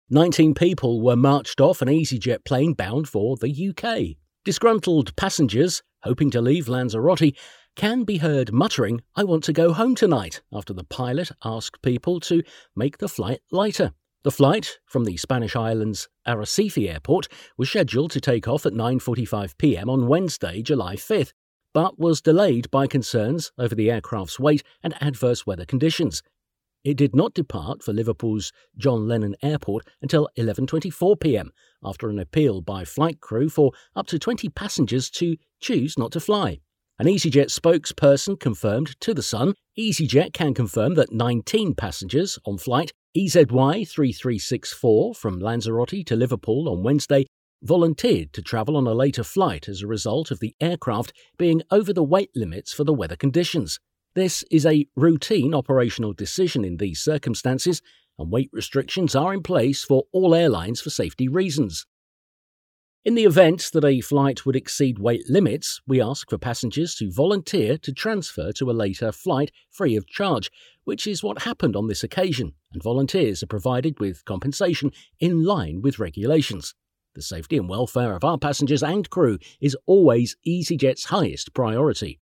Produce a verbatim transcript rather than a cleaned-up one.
nineteen people were marched off an EasyJet plane bound for the U K. Disgruntled passengers, hoping to leave Lanzarote, can be heard muttering, "I want to go home tonight," after the pilot asked people to make the flight lighter. The flight from the Spanish island's Arrecife airport was scheduled to take off at nine forty-five p m on Wednesday, July fifth, but was delayed by concerns over the aircraft's weight and adverse weather conditions. It did not depart for Liverpool's John Lennon Airport until eleven twenty-four p m, after an appeal by flight crew for up to twenty passengers to choose not to fly. An EasyJet spokesperson confirmed to The Sun, EasyJet can confirm that nineteen passengers on flight E Z Y three three six four from Lanzarote to Liverpool on Wednesday volunteered to travel on a later flight as a result of the aircraft being over the weight limits for the weather conditions. This is a routine operational decision in these circumstances, and weight restrictions are in place for all airlines for safety reasons. In the event that a flight would exceed weight limits, we ask for passengers to volunteer to transfer to a later flight free of charge, which is what happened on this occasion, and volunteers are provided with compensation in line with regulations. The safety and welfare of our passengers and crew is always EasyJet's highest priority.